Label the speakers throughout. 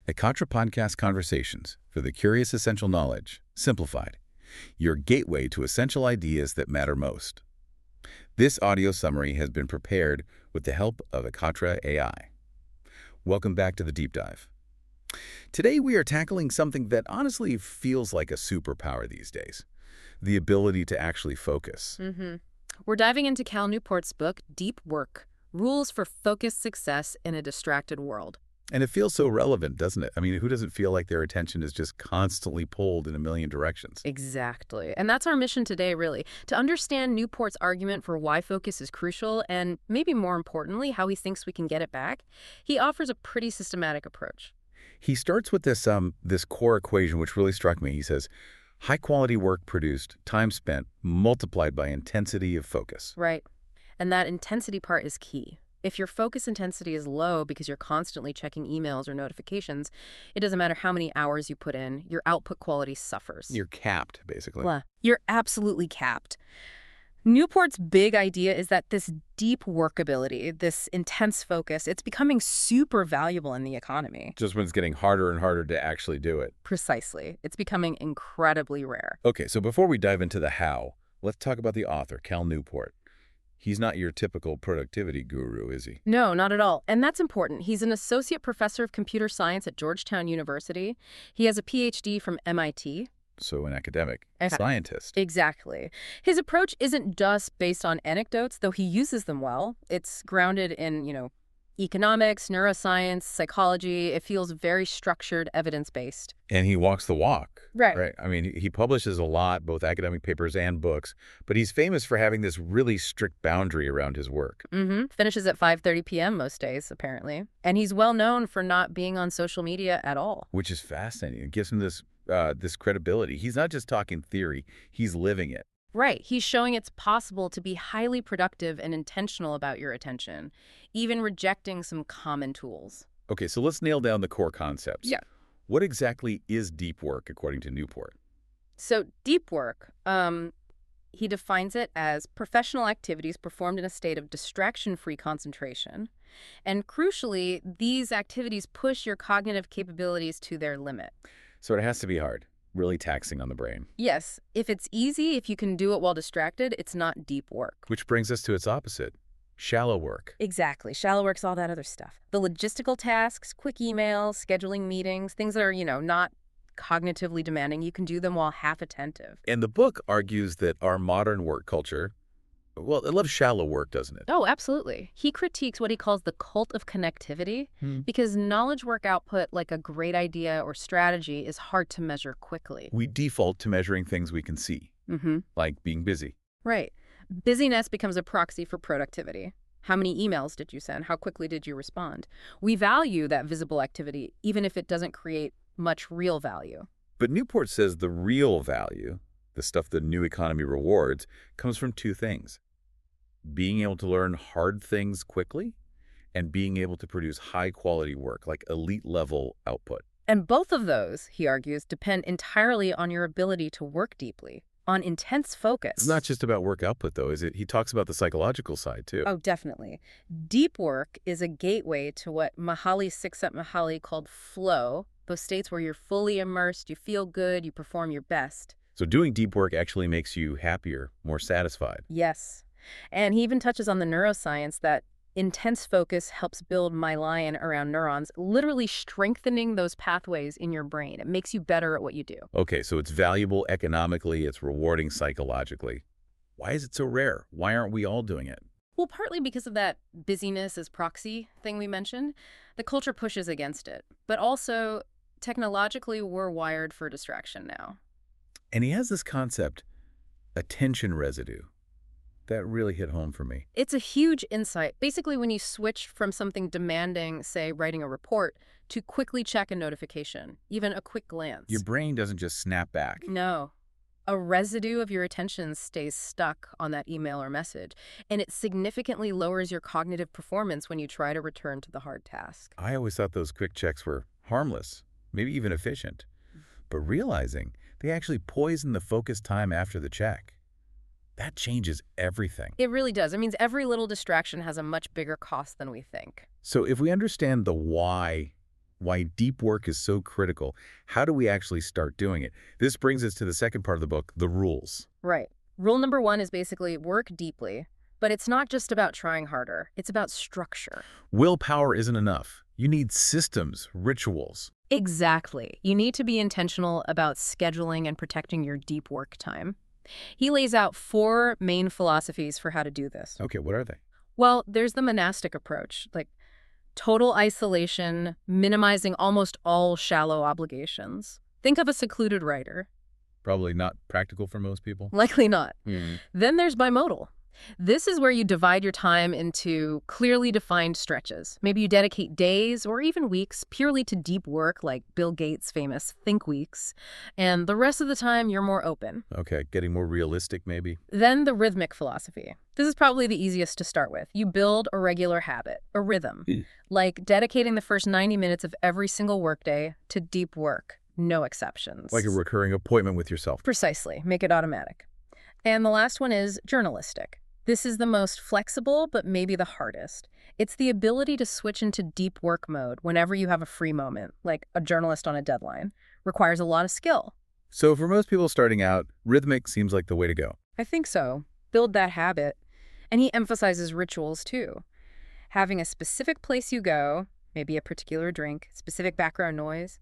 Speaker 1: Ekatra Podcast Conversations for the Curious Essential Knowledge, Simplified, your gateway to essential ideas that matter most. This audio summary has been prepared with the help of Ekatra AI. Welcome back to the Deep Dive. Today we are tackling something that honestly feels like a superpower these days, the ability to actually focus.
Speaker 2: We're diving into Cal Newport's book, Deep Work, Rules for Focused Success in a Distracted World.
Speaker 1: And it feels so relevant, doesn't it? I mean, who doesn't feel like their attention is just constantly pulled in a million directions?
Speaker 2: Exactly. And that's our mission today, really, to understand Newport's argument for why focus is crucial and, maybe more importantly, how he thinks we can get it back. He offers a pretty systematic approach.
Speaker 1: He starts with this core equation, which really struck me. He says, high-quality work produced, time spent, multiplied by intensity of focus.
Speaker 2: Right. And that intensity part is key. If your focus intensity is low because you're constantly checking emails or notifications, it doesn't matter how many hours you put in, your output quality suffers.
Speaker 1: You're capped, basically.
Speaker 2: Blah. You're absolutely capped. Newport's big idea is that this deep workability, this intense focus, it's becoming super valuable in the economy.
Speaker 1: Just when it's getting harder and harder to actually do it.
Speaker 2: Precisely. It's becoming incredibly rare.
Speaker 1: Okay, so before we dive into the how, let's talk about the author, Cal Newport. He's not your typical productivity guru, is he?
Speaker 2: No, not at all. And that's important. He's an associate professor of computer science at Georgetown University. He has a PhD from MIT.
Speaker 1: So an academic scientist.
Speaker 2: Exactly. His approach isn't just based on anecdotes, though he uses them well. It's grounded in, economics, neuroscience, psychology. It feels very structured, evidence-based.
Speaker 1: And he walks the walk.
Speaker 2: Right.
Speaker 1: I mean, he publishes a lot, both academic papers and books, but he's famous for having this really strict boundary around his work.
Speaker 2: Finishes at 5:30 p.m. most days, apparently. And he's well known for not being on social media at all.
Speaker 1: Which is fascinating. It gives him this credibility. He's not just talking theory, he's living it.
Speaker 2: Right. He's showing it's possible to be highly productive and intentional about your attention, even rejecting some common tools.
Speaker 1: Okay, so let's nail down the core concepts.
Speaker 2: Yeah.
Speaker 1: What exactly is deep work, according to Newport?
Speaker 2: So deep work, he defines it as professional activities performed in a state of distraction-free concentration. And crucially, these activities push your cognitive capabilities to their limit.
Speaker 1: So it has to be hard. Really taxing on the brain.
Speaker 2: Yes. If it's easy, if you can do it while distracted, it's not deep work.
Speaker 1: Which brings us to its opposite, shallow work.
Speaker 2: Exactly. Shallow work's all that other stuff. The logistical tasks, quick emails, scheduling meetings, things that are, not cognitively demanding, you can do them while half attentive.
Speaker 1: And the book argues that our modern work culture, well, it loves shallow work, doesn't it?
Speaker 2: Oh, absolutely. He critiques what he calls the cult of connectivity because knowledge work output, like a great idea or strategy, is hard to measure quickly.
Speaker 1: We default to measuring things we can see, like being busy.
Speaker 2: Right. Busyness becomes a proxy for productivity. How many emails did you send? How quickly did you respond? We value that visible activity, even if it doesn't create much real value.
Speaker 1: But Newport says the real value, the stuff the new economy rewards, comes from two things. Being able to learn hard things quickly and being able to produce high-quality work, like elite-level output.
Speaker 2: And both of those, he argues, depend entirely on your ability to work deeply, on intense focus.
Speaker 1: It's not just about work output, though, is it? He talks about the psychological side, too.
Speaker 2: Oh, definitely. Deep work is a gateway to what Csikszentmihalyi called flow, those states where you're fully immersed, you feel good, you perform your best.
Speaker 1: So doing deep work actually makes you happier, more satisfied.
Speaker 2: Yes. And he even touches on the neuroscience that intense focus helps build myelin around neurons, literally strengthening those pathways in your brain. It makes you better at what you do.
Speaker 1: Okay, so it's valuable economically, it's rewarding psychologically. Why is it so rare? Why aren't we all doing it?
Speaker 2: Well, partly because of that busyness as proxy thing we mentioned. The culture pushes against it. But also, technologically, we're wired for distraction now.
Speaker 1: And he has this concept, attention residue. That really hit home for me.
Speaker 2: It's a huge insight. Basically, when you switch from something demanding, say, writing a report, to quickly check a notification, even a quick glance.
Speaker 1: Your brain doesn't just snap back.
Speaker 2: No. A residue of your attention stays stuck on that email or message, and it significantly lowers your cognitive performance when you try to return to the hard task.
Speaker 1: I always thought those quick checks were harmless, maybe even efficient. But realizing they actually poison the focus time after the check. That changes everything.
Speaker 2: It really does. It means every little distraction has a much bigger cost than we think.
Speaker 1: So if we understand the why why deep work is so critical. How do we actually start doing it? This brings us to the second part of the book, the rules.
Speaker 2: Right. Rule number 1 is basically work deeply. But it's not just about trying harder. It's about structure.
Speaker 1: Willpower isn't enough. You need systems, rituals.
Speaker 2: Exactly. You need to be intentional about scheduling and protecting your deep work time. He lays out 4 main philosophies for how to do this.
Speaker 1: Okay, what are they?
Speaker 2: Well, there's the monastic approach, like total isolation, minimizing almost all shallow obligations. Think of a secluded writer.
Speaker 1: Probably not practical for most people.
Speaker 2: Likely not.
Speaker 1: Mm.
Speaker 2: Then there's bimodal. This is where you divide your time into clearly defined stretches. Maybe you dedicate days or even weeks purely to deep work, like Bill Gates' famous Think Weeks, and the rest of the time you're more open.
Speaker 1: Okay, getting more realistic maybe.
Speaker 2: Then the rhythmic philosophy. This is probably the easiest to start with. You build a regular habit, a rhythm, like dedicating the first 90 minutes of every single workday to deep work, no exceptions.
Speaker 1: Like a recurring appointment with yourself.
Speaker 2: Precisely. Make it automatic. And the last one is journalistic. This is the most flexible, but maybe the hardest. It's the ability to switch into deep work mode whenever you have a free moment, like a journalist on a deadline. Requires a lot of skill.
Speaker 1: So for most people starting out, rhythmic seems like the way to go.
Speaker 2: I think so. Build that habit. And he emphasizes rituals, too. Having a specific place you go, maybe a particular drink, specific background noise,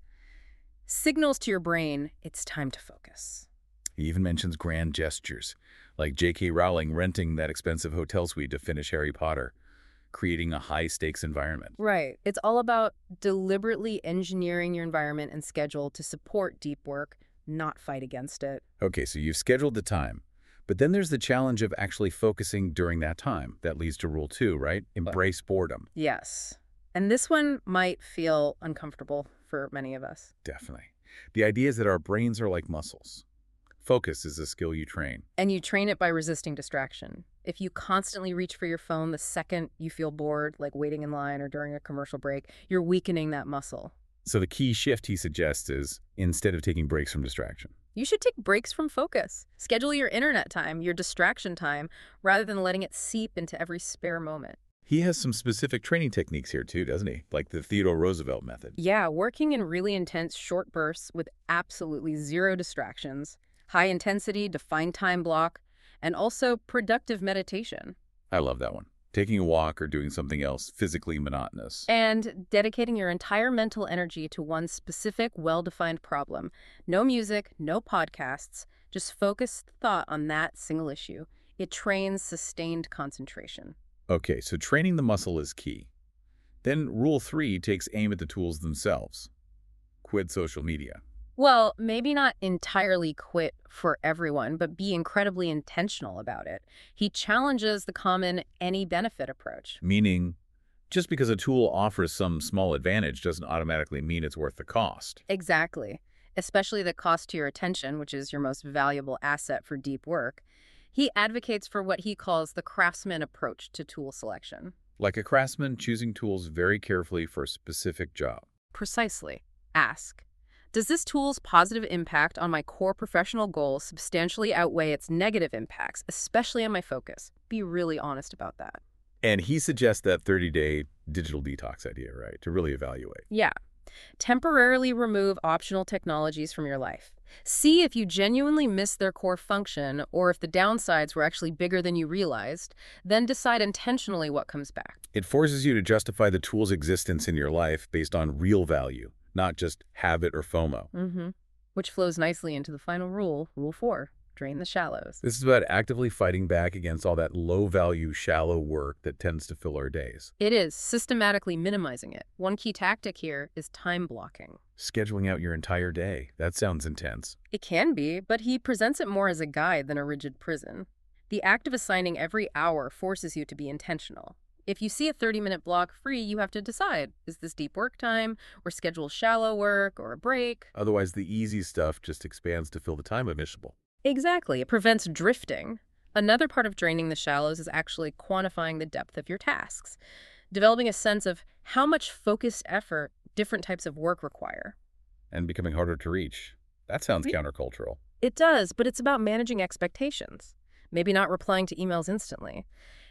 Speaker 2: signals to your brain it's time to focus.
Speaker 1: He even mentions grand gestures, like J.K. Rowling renting that expensive hotel suite to finish Harry Potter, creating a high-stakes environment.
Speaker 2: Right. It's all about deliberately engineering your environment and schedule to support deep work, not fight against it.
Speaker 1: Okay, so you've scheduled the time, but then there's the challenge of actually focusing during that time. That leads to rule 2, right? Embrace boredom.
Speaker 2: Yes. And this one might feel uncomfortable for many of us.
Speaker 1: Definitely. The idea is that our brains are like muscles. Focus is a skill you train.
Speaker 2: And you train it by resisting distraction. If you constantly reach for your phone the second you feel bored, like waiting in line or during a commercial break, you're weakening that muscle.
Speaker 1: So the key shift he suggests is, instead of taking breaks from distraction,
Speaker 2: You should take breaks from focus. Schedule your internet time, your distraction time, rather than letting it seep into every spare moment.
Speaker 1: he has some specific training techniques here too, doesn't he? Like the Theodore Roosevelt method.
Speaker 2: Yeah, working in really intense short bursts with absolutely zero distractions, high intensity, defined time block, and also productive meditation.
Speaker 1: I love that one. Taking a walk or doing something else physically monotonous.
Speaker 2: And dedicating your entire mental energy to one specific, well-defined problem. No music, no podcasts, just focused thought on that single issue. It trains sustained concentration.
Speaker 1: Okay, so training the muscle is key. Then rule 3 takes aim at the tools themselves. Quit social media.
Speaker 2: Well, maybe not entirely quit for everyone, but be incredibly intentional about it. He challenges the common any benefit approach.
Speaker 1: Meaning, just because a tool offers some small advantage doesn't automatically mean it's worth the cost.
Speaker 2: Exactly. Especially the cost to your attention, which is your most valuable asset for deep work. He advocates for what he calls the craftsman approach to tool selection.
Speaker 1: Like a craftsman choosing tools very carefully for a specific job.
Speaker 2: Precisely. Ask, does this tool's positive impact on my core professional goals substantially outweigh its negative impacts, especially on my focus? Be really honest about that.
Speaker 1: And he suggests that 30-day digital detox idea, right? To really evaluate.
Speaker 2: Yeah. Temporarily remove optional technologies from your life. See if you genuinely miss their core function or if the downsides were actually bigger than you realized. Then decide intentionally what comes back.
Speaker 1: It forces you to justify the tool's existence in your life based on real value, not just habit or FOMO.
Speaker 2: Which flows nicely into the final rule, Rule 4. Drain the shallows.
Speaker 1: This is about actively fighting back against all that low-value, shallow work that tends to fill our days.
Speaker 2: It is systematically minimizing it. One key tactic here is time blocking.
Speaker 1: Scheduling out your entire day. That sounds intense.
Speaker 2: It can be, but he presents it more as a guide than a rigid prison. The act of assigning every hour forces you to be intentional. If you see a 30-minute block free, you have to decide, is this deep work time, or schedule shallow work, or a break?
Speaker 1: Otherwise, the easy stuff just expands to fill the time admissible.
Speaker 2: Exactly. It prevents drifting. Another part of draining the shallows is actually quantifying the depth of your tasks, developing a sense of how much focused effort different types of work require.
Speaker 1: And becoming harder to reach. That sounds countercultural.
Speaker 2: It does, but it's about managing expectations. Maybe not replying to emails instantly.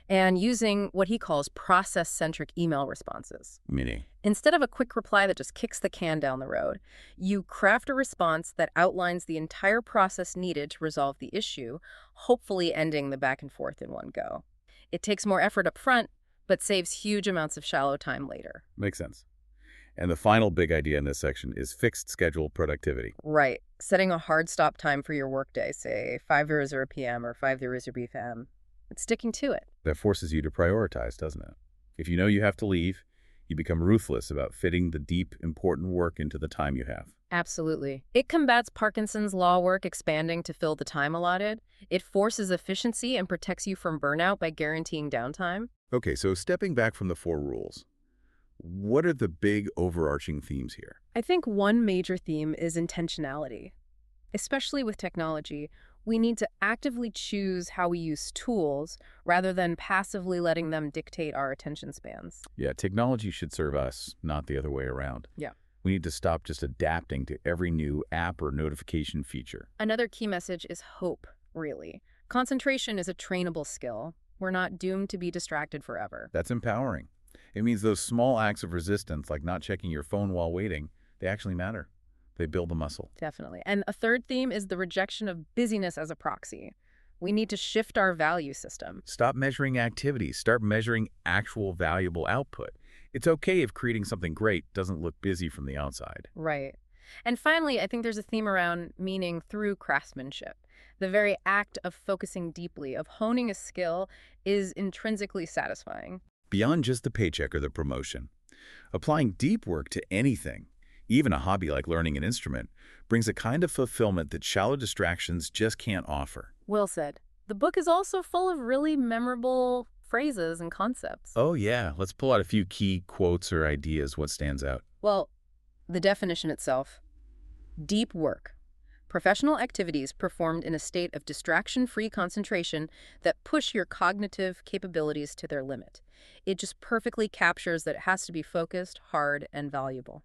Speaker 2: and using what he calls process-centric email responses.
Speaker 1: Meaning?
Speaker 2: Instead of a quick reply that just kicks the can down the road, you craft a response that outlines the entire process needed to resolve the issue, hopefully ending the back and forth in one go. It takes more effort up front, but saves huge amounts of shallow time later.
Speaker 1: Makes sense. And the final big idea in this section is fixed schedule productivity.
Speaker 2: Right. Setting a hard stop time for your workday, say 5:00 p.m. or 5:00 p.m., and sticking to it.
Speaker 1: That forces you to prioritize, doesn't it? If you know you have to leave, you become ruthless about fitting the deep, important work into the time you have.
Speaker 2: Absolutely. It combats Parkinson's law work expanding to fill the time allotted. It forces efficiency and protects you from burnout by guaranteeing downtime.
Speaker 1: Okay, so stepping back from the 4 rules, what are the big overarching themes here?
Speaker 2: I think one major theme is intentionality. Especially with technology, we need to actively choose how we use tools rather than passively letting them dictate our attention spans.
Speaker 1: Yeah, technology should serve us, not the other way around.
Speaker 2: Yeah.
Speaker 1: We need to stop just adapting to every new app or notification feature.
Speaker 2: Another key message is hope, really. Concentration is a trainable skill. We're not doomed to be distracted forever.
Speaker 1: That's empowering. It means those small acts of resistance, like not checking your phone while waiting, they actually matter. They build the muscle.
Speaker 2: Definitely. And a third theme is the rejection of busyness as a proxy. We need to shift our value system.
Speaker 1: Stop measuring activities. Start measuring actual valuable output. It's okay if creating something great doesn't look busy from the outside.
Speaker 2: Right. And finally, I think there's a theme around meaning through craftsmanship. The very act of focusing deeply, of honing a skill, is intrinsically satisfying.
Speaker 1: Beyond just the paycheck or the promotion, applying deep work to anything, even a hobby like learning an instrument, brings a kind of fulfillment that shallow distractions just can't offer.
Speaker 2: Well said. The book is also full of really memorable phrases and concepts.
Speaker 1: Oh yeah, let's pull out a few key quotes or ideas. What stands out?
Speaker 2: Well, the definition itself. Deep work. Professional activities performed in a state of distraction-free concentration that push your cognitive capabilities to their limit. It just perfectly captures that it has to be focused, hard, and valuable.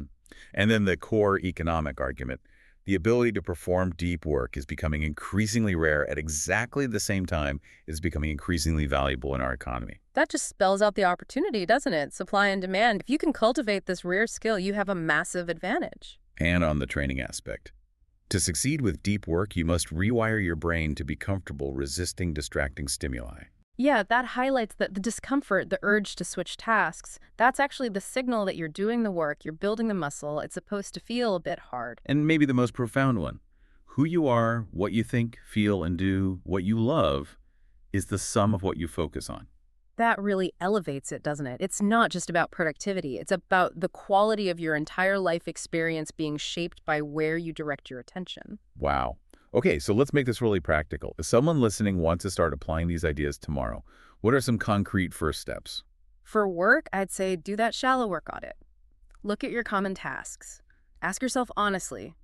Speaker 1: And then the core economic argument. The ability to perform deep work is becoming increasingly rare at exactly the same time it is becoming increasingly valuable in our economy.
Speaker 2: That just spells out the opportunity, doesn't it? Supply and demand. If you can cultivate this rare skill, you have a massive advantage.
Speaker 1: And on the training aspect. To succeed with deep work, you must rewire your brain to be comfortable resisting distracting stimuli.
Speaker 2: Yeah, that highlights that the discomfort, the urge to switch tasks, that's actually the signal that you're doing the work, you're building the muscle. It's supposed to feel a bit hard.
Speaker 1: And maybe the most profound one. Who you are, what you think, feel, and do, what you love, is the sum of what you focus on.
Speaker 2: That really elevates it, doesn't it? It's not just about productivity. It's about the quality of your entire life experience being shaped by where you direct your attention.
Speaker 1: Wow. Okay, so let's make this really practical. If someone listening wants to start applying these ideas tomorrow, what are some concrete first steps?
Speaker 2: For work, I'd say do that shallow work audit. Look at your common tasks. Ask yourself honestly,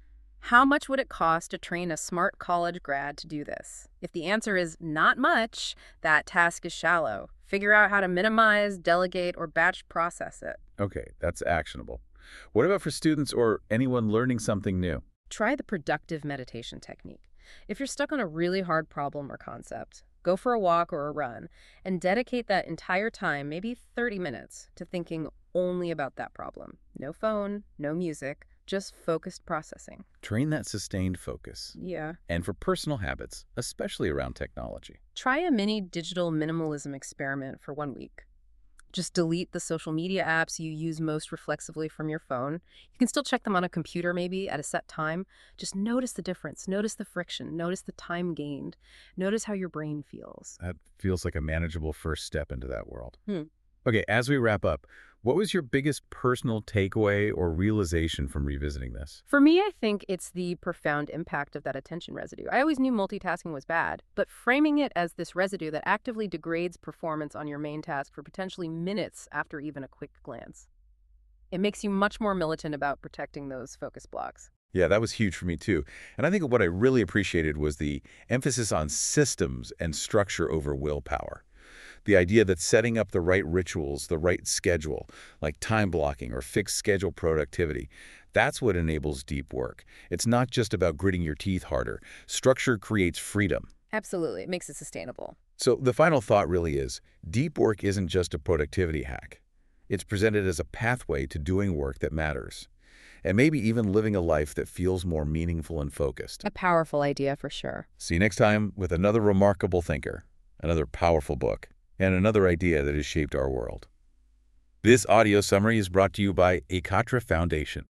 Speaker 2: how much would it cost to train a smart college grad to do this? If the answer is not much, that task is shallow. Figure out how to minimize, delegate, or batch process it.
Speaker 1: Okay, that's actionable. What about for students or anyone learning something new?
Speaker 2: Try the productive meditation technique. If you're stuck on a really hard problem or concept, go for a walk or a run and dedicate that entire time, maybe 30 minutes, to thinking only about that problem. No phone, no music, just focused processing.
Speaker 1: Train that sustained focus.
Speaker 2: Yeah.
Speaker 1: And for personal habits, especially around technology.
Speaker 2: Try a mini digital minimalism experiment for 1 week. Just delete the social media apps you use most reflexively from your phone. You can still check them on a computer maybe at a set time. Just notice the difference. Notice the friction. Notice the time gained. Notice how your brain feels.
Speaker 1: That feels like a manageable first step into that world. Okay, as we wrap up, what was your biggest personal takeaway or realization from revisiting this?
Speaker 2: For me, I think it's the profound impact of that attention residue. I always knew multitasking was bad, but framing it as this residue that actively degrades performance on your main task for potentially minutes after even a quick glance. It makes you much more militant about protecting those focus blocks.
Speaker 1: Yeah, that was huge for me too. And I think what I really appreciated was the emphasis on systems and structure over willpower. The idea that setting up the right rituals, the right schedule, like time blocking or fixed schedule productivity, that's what enables deep work. It's not just about gritting your teeth harder. Structure creates freedom.
Speaker 2: Absolutely. It makes it sustainable.
Speaker 1: So the final thought really is, deep work isn't just a productivity hack. It's presented as a pathway to doing work that matters, and maybe even living a life that feels more meaningful and focused.
Speaker 2: A powerful idea for sure.
Speaker 1: See you next time with another remarkable thinker, another powerful book, and another idea that has shaped our world. This audio summary is brought to you by Ekatra Foundation.